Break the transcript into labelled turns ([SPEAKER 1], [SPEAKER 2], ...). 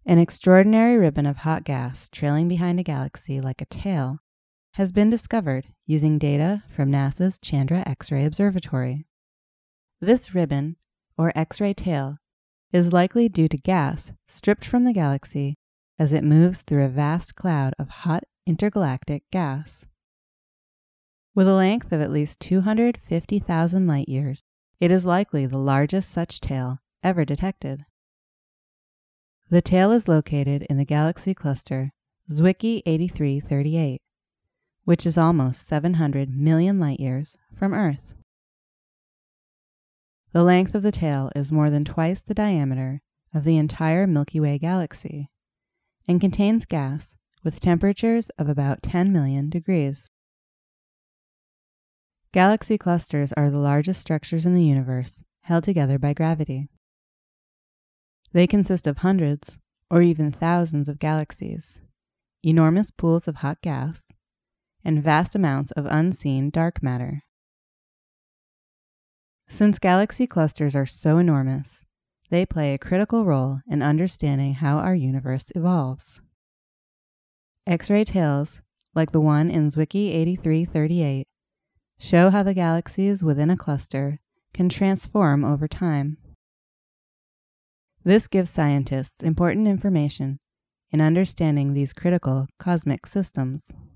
[SPEAKER 1] An extraordinary ribbon of hot gas trailing behind a galaxy like a tail has been discovered using data from NASA's Chandra X-ray Observatory. This ribbon, or X-ray tail, is likely due to gas stripped from the galaxy as it moves through a vast cloud of hot intergalactic gas. With a length of at least 250,000 light-years, it is likely the largest such tail ever detected. The tail is located in the galaxy cluster Zwicky 8338, which is almost 700 million light-years from Earth. The length of the tail is more than twice the diameter of the entire Milky Way galaxy and contains gas with temperatures of about 10 million degrees. Galaxy clusters are the largest structures in the universe held together by gravity. They consist of hundreds or even thousands of galaxies, enormous pools of hot gas, and vast amounts of unseen dark matter. Since galaxy clusters are so enormous, they play a critical role in understanding how our universe evolves. X-ray tails, like the one in Zwicky 8338, show how the galaxies within a cluster can transform over time. This gives scientists important information in understanding these critical cosmic systems.